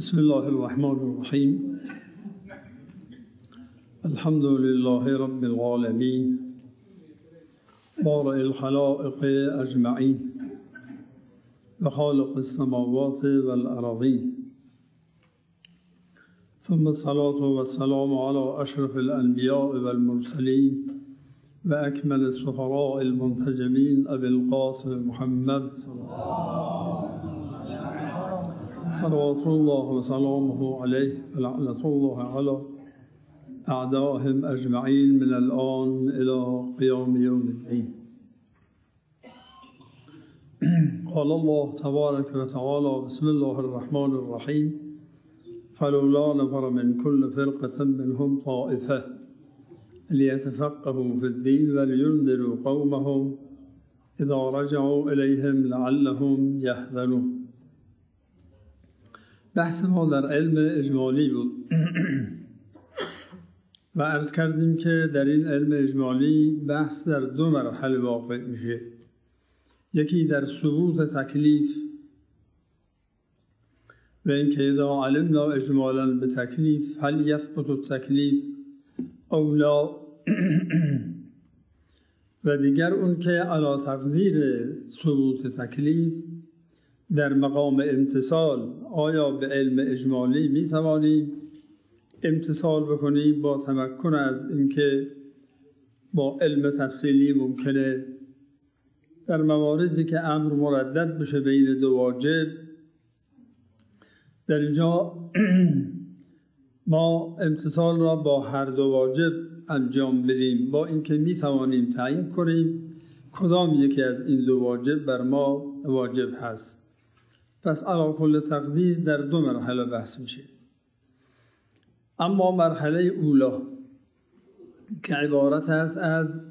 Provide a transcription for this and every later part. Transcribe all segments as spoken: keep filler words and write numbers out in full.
بسم الله الرحمن الرحیم. الحمد لله رب العالمین بارئ الخلائق اجمعین و خالق السماوات والارضین، ثم الصلاة والسلام على اشرف الانبیاء والمرسلین و اکمل السفراء المنتجبین ابی القاسم محمد صلوات الله وسلامه عليه ولعنة الله على أعدائهم أجمعين من الآن إلى قيام يوم الدين. قال الله تبارك وتعالى: بسم الله الرحمن الرحيم. فلولا نفر من كل فرقة منهم طائفة ليتفقهوا في الدين ولينذروا قومهم إذا رجعوا إليهم لعلهم يحذرون. بحث ما در علم اجمالی بود و عرض کردیم که در این علم اجمالی بحث در دو مرحله واقع میشه. یکی در ثبوت تکلیف و اینکه اذا علمنا اجمالا به تکلیف هل یثبت التکلیف او لا، و دیگر اون که علی تقدیر ثبوت تکلیف در مقام امتصال آیا به علم اجمالی می توانیم امتصال بکنیم با تمکن از اینکه با علم تفصیلی ممکنه در مواردی که امر مردد بشه بین دو واجب. در اینجا ما امتصال را با هر دو واجب انجام بدیم، با اینکه می توانیم تعیین کنیم کدام یکی از این دو واجب بر ما واجب هست. پس علی کل تقدیر در دو مرحله بحث میشه. اما مرحله اولا که عبارت است از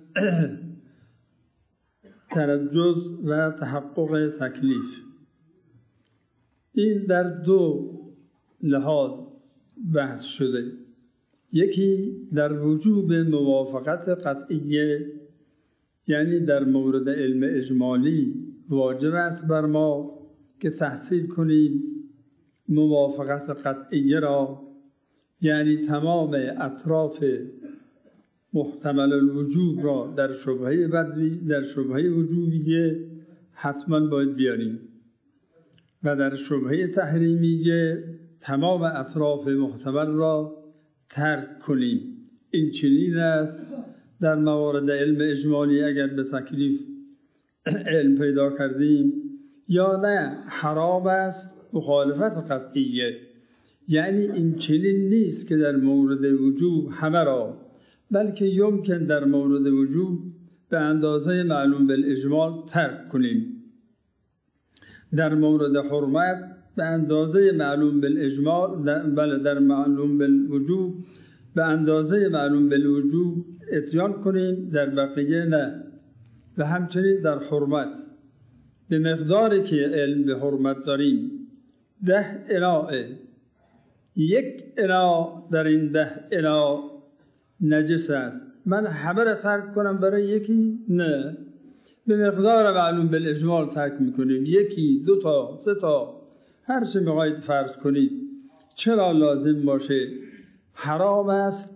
ترجز و تحقق تکلیف، این در دو لحاظ بحث شده. یکی در وجوب موافقت قطعیه، یعنی در مورد علم اجمالی واجب است بر ما که تحصیل کنیم موافقت قطعیه را، یعنی تمام اطراف محتمل الوجوب را در شبهه بدوی در شبهه وجوبیه حتما باید بیاریم و در شبهه تحریمیه تمام اطراف محتمل را ترک کنیم. این چنین است در موارد علم اجمالی اگر به تکلیف علم پیدا کردیم، یا نه حرام است مخالفت قطعیه، یعنی این چنین نیست که در مورد وجوب همه را، بلکه یمکن در مورد وجوب به اندازه معلوم بالاجمال ترک کنیم. در مورد حرمت به اندازه معلوم بالاجمال، بله در معلوم بالوجوب به اندازه معلوم بالوجوب اتیان کنیم، در بقیه نه. و همچنین در حرمت به مقداری که علم به حرمت داریم، ده اناء، یک انا در این ده انا نجس است، من همه را ترک کنم برای یکی؟ نه، به مقدار معلوم بالاجمال ترک میکنیم. یکی، دو تا، سه تا، هر چه میخواید فرض کنید. چرا لازم باشه؟ حرام است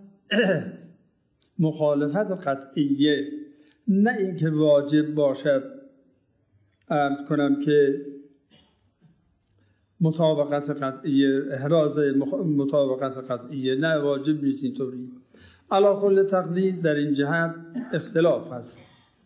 مخالفت قطعیه، نه اینکه واجب باشد. عرض کنم که مطابقت قطعیه، احراز مطابقت قطعیه نه، واجب نیست اینطوری. علی کل تقدیر در این جهت اختلاف هست.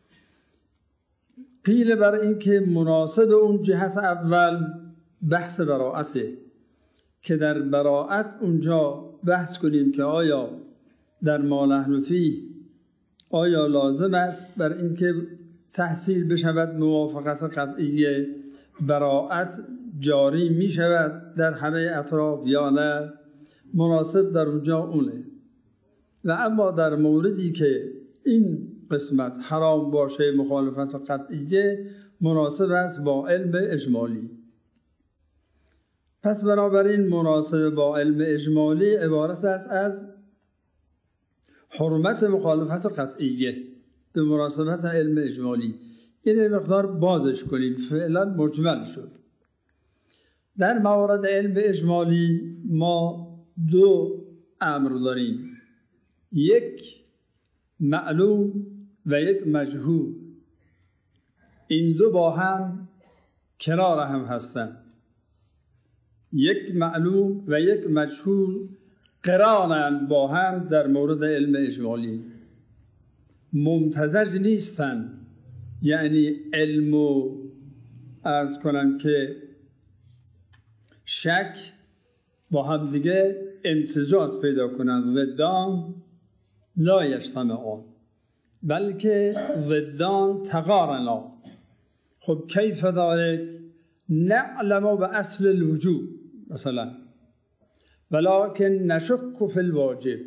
قیل بر این که مناسب اون جهت اول بحث براعته، که در براعت اونجا بحث کنیم که آیا در ما نحن فیه آیا لازم است بر این که تحصیل بشود موافقت قطعیه، براعت جاری می شود در همه اطراف یا نه. مناسب در اونجا اونه. و اما در موردی که این قسمت حرام باشه مخالفت قطعیه، مناسب است با علم اجمالی. پس بنابراین مناسب با علم اجمالی عبارت است از حرمت مخالفت قطعیه به مناسبت علم اجمالی. این مقدار بازش کنیم، فعلا مجمل شد. در موارد علم اجمالی ما دو امر داریم، یک معلوم و یک مجهول. این دو با هم کنار هم هستند. یک معلوم و یک مجهول قرانند با هم در مورد علم اجمالی، ممتزج نیستند. یعنی علمو عرض کنم که شک با هم دیگه امتزاج پیدا کنند، ضدان لا یجتمعان، بلکه ضدان تقارنا. خب کیف ذلک؟ نعلم باصل الوجوب مثلا ولكن نشك فی الواجب.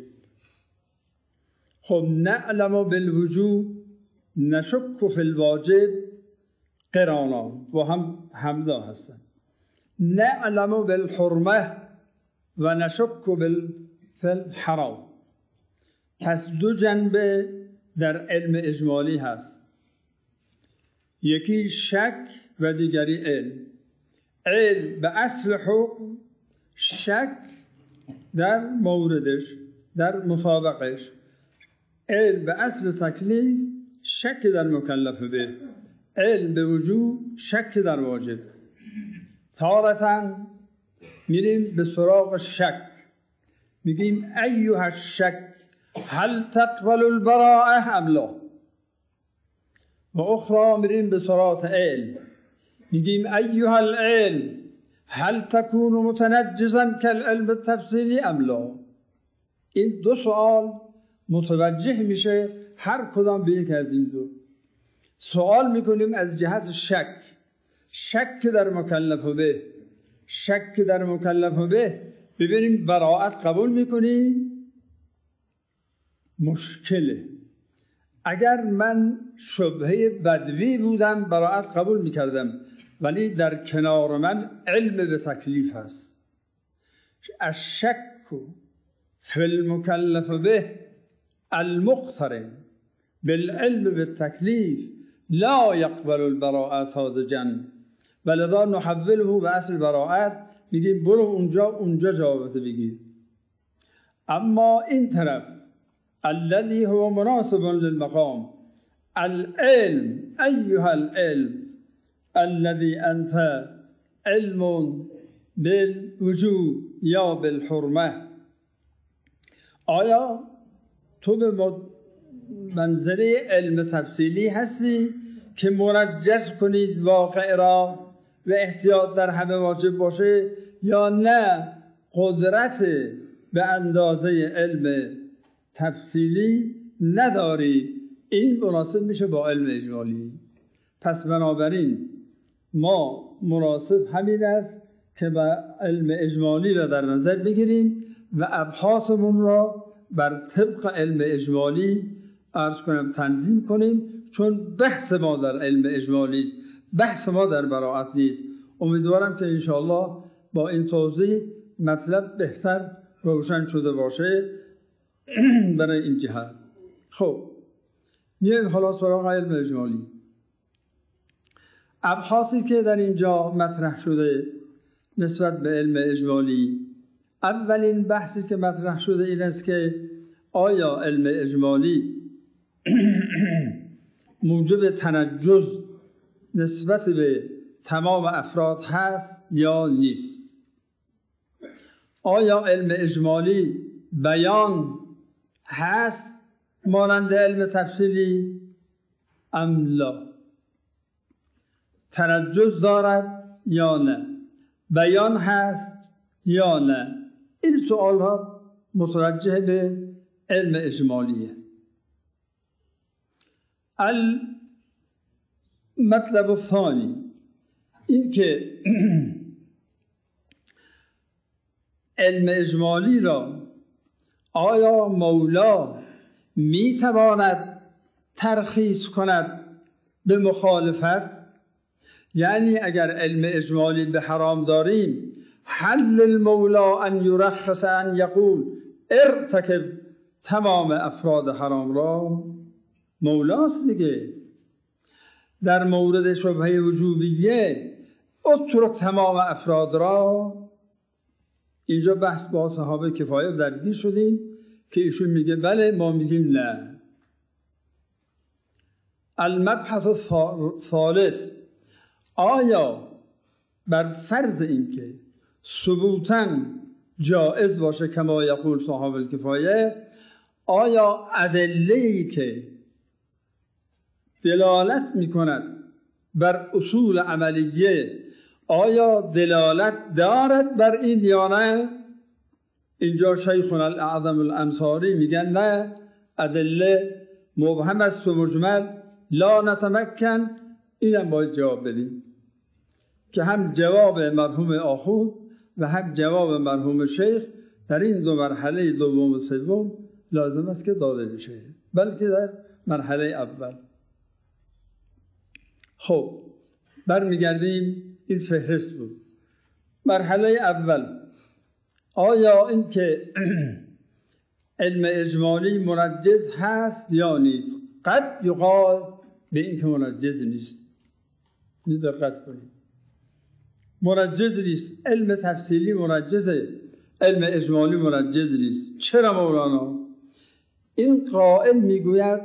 خب نعلم بالوجوب نشك فی الواجب قرانا و هم همدا هستن. نعلم بالحرمه و نشك فی الحرام. پس دو جنبه در علم اجمالی هست، یکی شک و دیگری علم. علم به اصل حکم، شک در موردش، در مطابقش. علم به اصل تکلیف، شک در مکلف به. علم به وجوب، شک در واجب. تارةً میریم به سراغ شک، میگیم ایها الشک هل تقبل البراءه ام لا. و اخرى میریم به سراغ علم، میگیم ایها العلم هل تكون متنجزا كالعلم التفصیلی ام لا. این دو سوال متوجه میشه هر کدام به یک از این دو. سوال میکنیم از جهت شک، شک در مکلف به، شک در مکلف به. ببینیم براءت قبول میکنی؟ مشکله. اگر من شبهه بدوی بودم براءت قبول میکردم، ولی در کنار من علم به تکلیف هست. الشک فی المکلف به المقترن بالعلم بالتکلیف لا يقبل البراءة ساذجا، ولذا نحوله به اصل براءت. میگیم برو اونجا اونجا جوابت بگیر. اما این طرف الذي هو مناسب للمقام، العلم ایها العلم الذي انت علم بالوجوب یا بالحرمه. آیا تو به منظره علم تفصیلی هستی که مرجح کنید واقع را و احتیاط در همه واجب باشه، یا نه قدرت به اندازه علم تفصیلی نداری؟ این مناسب میشه با علم اجمالی. پس بنابراین ما مناسب همین است که با علم اجمالی را در نظر بگیریم و ابحاثمون را بر طبق علم اجمالی عرض کنم تنظیم کنیم، چون بحث ما در علم اجمالی است، بحث ما در براءت نیست. امیدوارم که انشاءالله با این توضیح مطلب بهتر روشن شده باشه برای این جهت. خب میایم حالا سراغ علم اجمالی. ابحاثی که در اینجا مطرح شده نسبت به علم اجمالی، اولین بحثی که مطرح شده این است که آیا علم اجمالی موجب تنجز نسبت به تمام افراد هست یا نیست؟ آیا علم اجمالی بیان هست مانند علم تفصیلی ام لا؟ تنجز دارد یا نه؟ بیان هست یا نه؟ این سوال ها متوجه به علم اجمالیه. المطلب الثانی این که علم اجمالی را آیا مولا می تواند ترخیص کند به مخالفت؟ یعنی اگر علم اجمالی به حرام داریم، حل المولا ان یرخص ان یقول ارتکب تمام افراد حرام را؟ مولاست دیگه. در مورد شبهه وجوبیه اترک تمام افراد را. اینجا بحث با صحابه کفایه درگیر شدیم که ایشون میگه بله، ما میگیم نه. المبحث الثالث، آیا بر فرض اینکه ثبوتاً جائز باشه کما یقول صاحب الکفایه، آیا ادله‌ای که دلالت میکند بر اصول عملیه آیا دلالت دارد بر این یا نه؟ اینجا شیخنا الاعظم الانصاری میگن نه، ادله مبهم است و مجمل، لا نتمکن. اینم باید جواب بدیم که هم جواب مرحوم آخوند و هم جواب مرحوم شیخ در این دو مرحله دوم و سوم لازم است که داده بشه، بلکه در مرحله اول. خب برمیگردیم، این فهرست بود. مرحله اول، آیا این که علم اجمالی منجز هست یا نیست؟ قد یقال به این که منجز نیست. دقت کنید، منجز نیست. علم تفصیلی منجزه، علم اجمالی منجز نیست. چرا مولانا؟ این قائل میگوید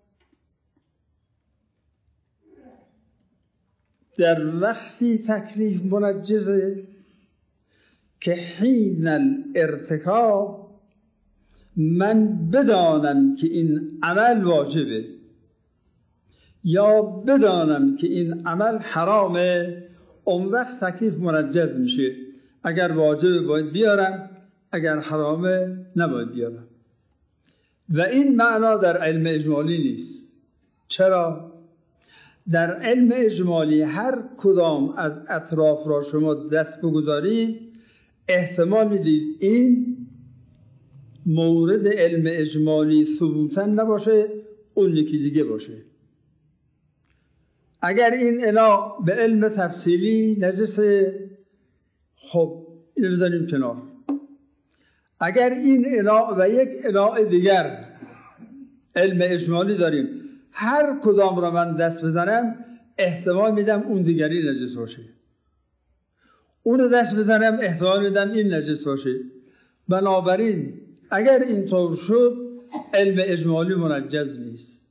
در وقتی تکلیف منجزه که حین الارتکاب من بدانم که این عمل واجبه یا بدانم که این عمل حرامه، اون وقت تکلیف منجز میشه. اگر واجبه باید بیارم، اگر حرامه نباید بیارم. و این معنا در علم اجمالی نیست. چرا؟ در علم اجمالی هر کدام از اطراف را شما دست بگذارید احتمال میدید این مورد علم اجمالی ثبوتا نباشه، اون یکی دیگه باشه. اگر این انا به علم تفصیلی نجسه، خب اینو بزنیم کنار. اگر این انا و یک انا دیگر علم اجمالی داریم، هر کدام را من دست بزنم احتمال میدم اون دیگری نجس باشه، اون رو دست بزنم احتمال میدم این نجس باشه. بنابراین اگر اینطور شد علم اجمالی منجز نیست.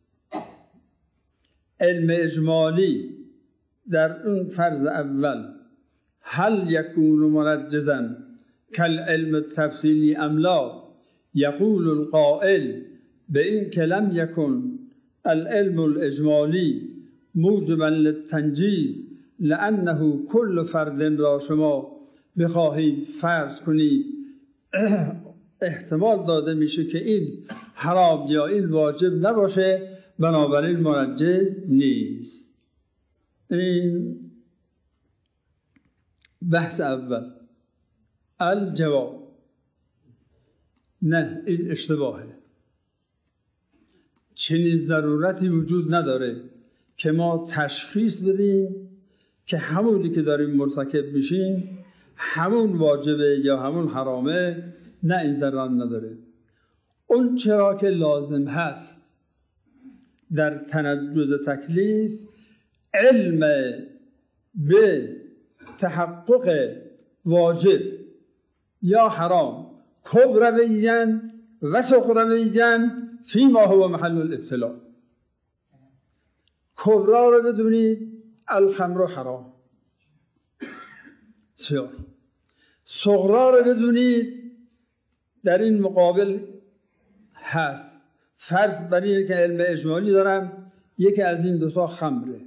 علم اجمالی در اون فرض اول هل یکون منجزا کالعلم التفصیلی ام لا، یقول القائل به این که لم یکن العلم الاجمالی موجبا للتنجیز لانه کل فرد را شما بخواهید فرض کنید احتمال داده میشه که این حرام یا این واجب نباشه، بنابراین منجز نیست. این بحث اول. الجواب، نه، این اشتباهه. چنین ضرورتی وجود نداره که ما تشخیص بدیم که همونی که داریم مرتکب میشیم همون واجبه یا همون حرامه. نه، این ضرورت نداره. اون چرا که لازم هست در تنجز تکلیف علم به تحقق واجب یا حرام کبرویاً و صغرویاً فیما هو محل الابتلاء. کبرا رو بدونید الخمر حرام، سیار. صغرا رو بدونید در این مقابل هست. فرض بر اینه که علم اجمالی دارم، یکی از این دوتا خمره.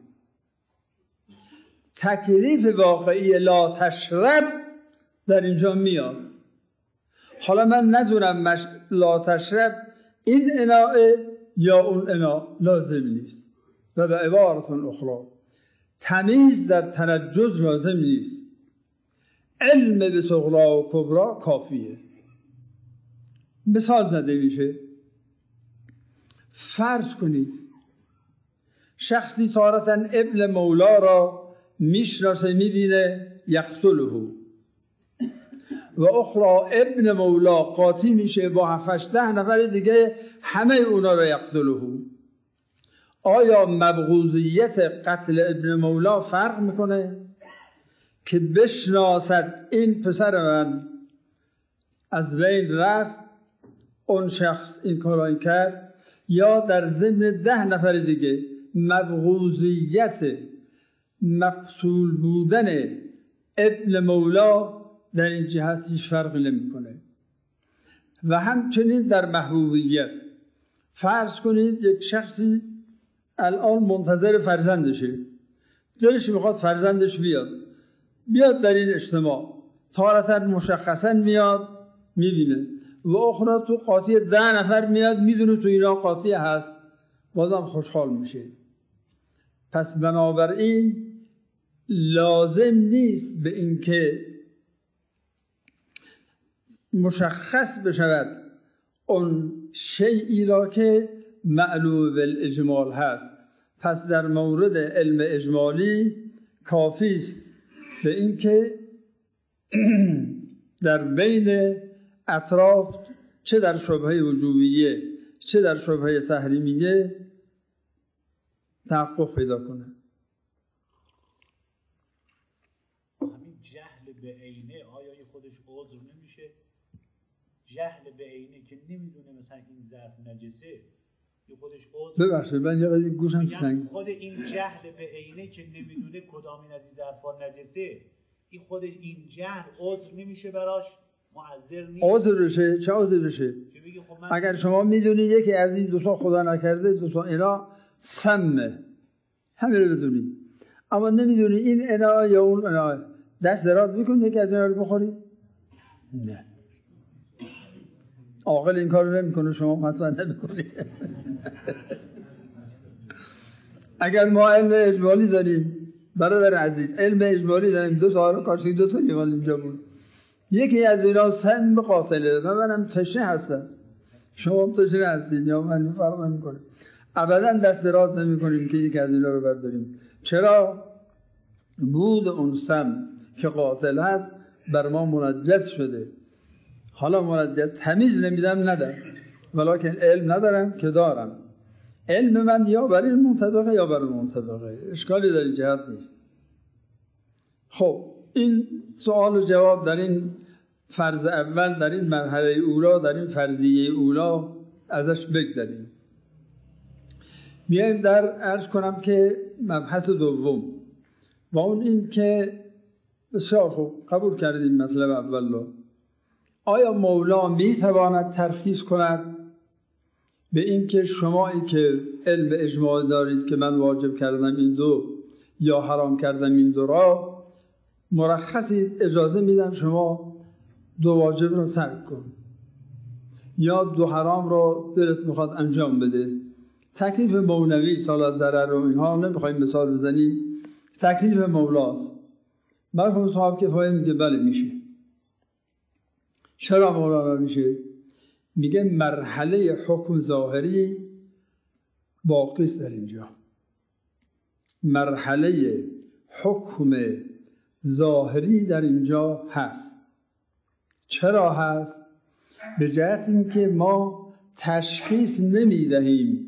تکلیف واقعی لا تشرب در اینجا میاد. حالا من ندونم مش... لا تشرب این اناء یا اون اناء لازم نیست. و به عبارت اخرى تمیز در تنجز لازم نیست. علم به صغرا و کبرا کافیه. مثال زده میشه. فرض کنید شخصی تارتاً ابن مولا را میشناسه، میبینه یقتله، و اخرى ابن مولا قاطی میشه با هفتش ده نفر دیگه همه اونا را یقتله. آیا مبغوضیت قتل ابن مولا فرق میکنه؟ که بشناسد این پسر من از بین رفت، اون شخص این کارا کرد، یا در ضمن ده نفر دیگه مبغوضیت مقتول بودن ابن مولا در این جهت هیچ فرقی نمیکنه. و همچنین در محبوبیت، فرض کنید یک شخصی الان منتظر فرزندشه، دلش میخواد فرزندش بیاد بیاد در این اجتماع، تارتا مشخصا میاد میبینه و اخرى تو قاطی ده نفر میاد میدونه تو اینا قاطی هست، بازم خوشحال میشه. پس بنابراین لازم نیست به اینکه مشخص بشود اون شیئی را که معلوم بالاجمال هست. پس در مورد علم اجمالی کافی است به اینکه در بین اطراف چه در شبهه وجوبیه چه در شبهه تحریمیه تحقق پیدا کنه. همین جهل به عینه آیا خودش عذر نمیشه؟ جهل به عینه که نمیدونه مثلا این ظرف نجسه یه خودش عذر. ببخشید من یه قضیه گوشم سنگ. خود این جهل به عینه که نمیدونه کدام این از این ظرفا نجسه، این خودش این جهل عذر نمیشه براش؟ معذر نیست؟ عذر بشه؟ چه عذر بشه؟ خب من... اگر شما میدونید یکی از این دو تا خدا نکرده دو تا اینا سمه، همین رو بدونید، اما نمیدونی این انا یا اون انا، دست دراز میکنی یکی از اینا رو بخوری؟ نه، عاقل این کارو نمیکنه، شما حتما نمیکنی. اگر ما علم اجمالی داریم برادر عزیز، علم اجمالی داریم، دو تا رو کاشی دو تا لیوان اینجا بود، یکی از اینا سن به قاتله و منم تشنه هستم، شما هم تشنه هستید یا من فرق نمیکنه، ابدا دست دراز نمی کنیم که یک از اینا رو برداریم. چرا؟ بود اون سم که قاتل هست بر ما منجز شده. حالا منجز تمیز نمیدم ندم، ولیکن علم ندارم که دارم. علم من یا بر این منطبقه یا بر اون منطبقه، اشکالی در این جهت نیست. خب این سوال و جواب در این فرض اول، در این مرحله اولا، در این فرضیه اولا ازش بگذاریم. میایم در عرض کنم که مبحث دوم و اون این که بسیار خوب قبول کردیم مطلب اول رو. آیا مولا میتواند ترخیص کند به این که شمایی که علم اجماع دارید که من واجب کردم این دو یا حرام کردم این دو را، مرخصی اجازه میدم شما دو واجب رو ترک کن یا دو حرام رو دلت میخواد انجام بده؟ تکلیف مولوی سال ضرر رو اینها نمیخوایم مثال بزنیم، تکلیف مولاست. مرحوم صاحب کفایه میگه بله میشه. چرا مولانا میشه؟ میگه مرحله حکم ظاهری باقی است در اینجا. مرحله حکم ظاهری در اینجا هست. چرا هست؟ به جهت اینکه ما تشخیص نمیدهیم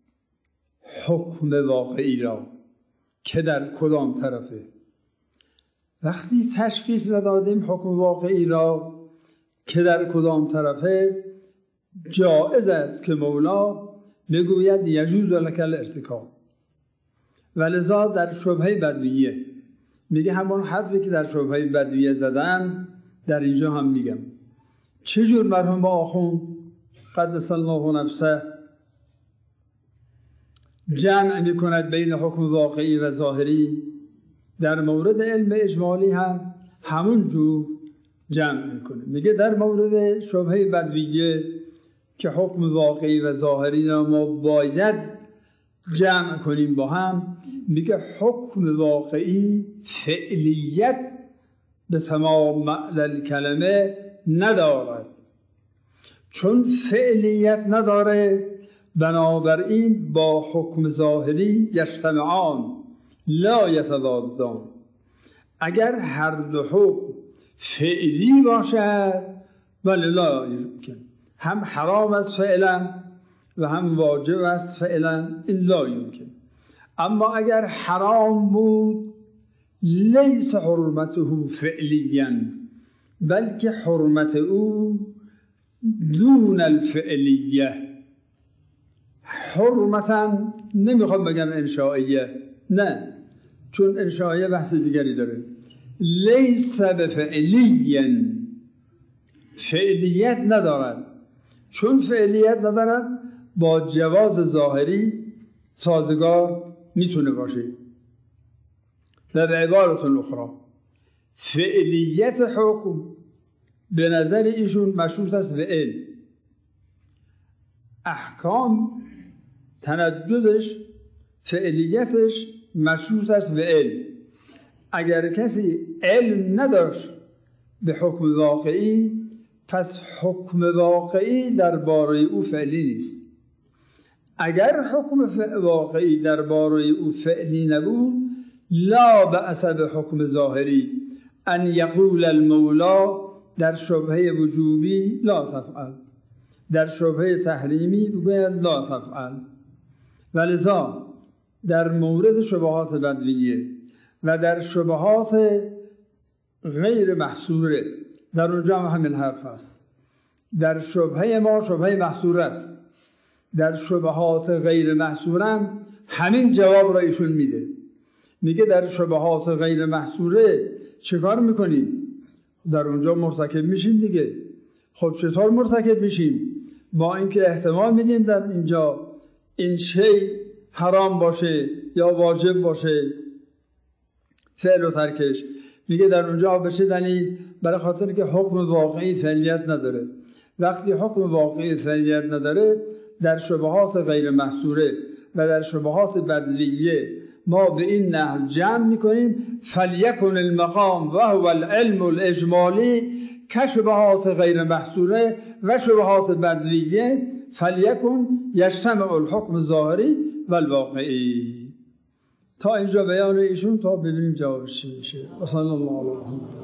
حکم واقعی را که در کدام طرفه. وقتی تشخیص ندادیم حکم واقعی را که در کدام طرفه، جائز است که مولا بگوید یجوز لک الارتکاب. ولذا در شبهه بدویه میگه همون حرفی که در شبهه بدویه زدم در اینجا هم میگم. چجور مرحوم آخوند قدس الله نفسه جمع میکند بین حکم واقعی و ظاهری؟ در مورد علم اجمالی هم همون جور جمع میکنه. میگه در مورد شبهه بدویه که حکم واقعی و ظاهری را ما باید جمع کنیم با هم، میگه حکم واقعی فعلیت به تمام معنی کلمه ندارد. چون فعلیت نداره بنابراین با حکم ظاهری یجتمعان لا یتضادان. اگر هر دو حکم فعلی باشد ولی لا یمکن، هم حرام است فعلا و هم واجب است فعلا، این لا یمکن. اما اگر حرام بود لیس حرمته فعلیا، بلکه حرمت او دون الفعلیه. حرمتا نمیخوام بگم انشائیه، نه، چون انشائیه بحث دیگری داره. لیس بفعلیا، فعلیت ندارد. چون فعلیت ندارد با جواز ظاهری سازگار میتونه باشه. و به عبارت اخرى فعلیت حکم به نظر ایشون مشروط است به علم. احکام تنجدش، فعلیتش مشروط است به علم. اگر کسی علم نداشت به حکم واقعی، پس حکم واقعی درباره او فعلی نیست. اگر حکم واقعی درباره او فعلی نبود، لا بأس به حکم ظاهری ان یقول المولا در شبهه وجوبی لا تفعل، در شبهه تحریمی بگوید لا تفعل. ولذا در مورد شبهات بدویه و در شبهات غیر محصوره، در اونجا هم همین حرف است. در شبهه ما شبهه محصوره است، در شبهات غیر محصوره همین جواب را ایشون میده. میگه در شبهات غیر محصوره چه کار میکنیم؟ در اونجا مرتکب میشیم دیگه. خب چطور مرتکب میشیم؟ با اینکه احتمال میدیم در اینجا این شی حرام باشه یا واجب باشه فعل و ترکش. میگه در اونجا به چه دلیل؟ برای خاطر که حکم واقعی فعلیت نداره. وقتی حکم واقعی فعلیت نداره، در شبهات غیر محصوره و در شبهات بدلیه ما به این نحو جمع میکنیم فلیکن المقام و هو العلم الاجمالی که شبهات غیر محصوره و شبهات بدلیه فلیکن یجتمع الحکم الظاهری و الواقعی. تا اینجا بیان ایشون، تا ببینیم جوابش چی میشه. صلی الله علیه و سلم.